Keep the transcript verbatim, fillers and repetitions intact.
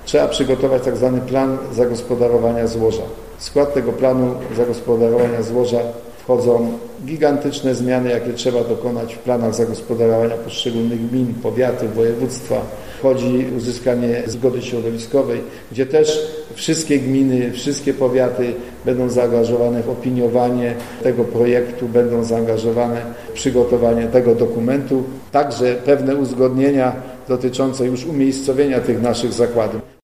trzeba przygotować tak zwany plan zagospodarowania złoża. W skład tego planu zagospodarowania złoża wchodzą gigantyczne zmiany, jakie trzeba dokonać w planach zagospodarowania poszczególnych gmin, powiatów, województwa. Wchodzi uzyskanie zgody środowiskowej, gdzie też wszystkie gminy, wszystkie powiaty będą zaangażowane w opiniowanie tego projektu, będą zaangażowane w przygotowanie tego dokumentu. Także pewne uzgodnienia dotyczące już umiejscowienia tych naszych zakładów.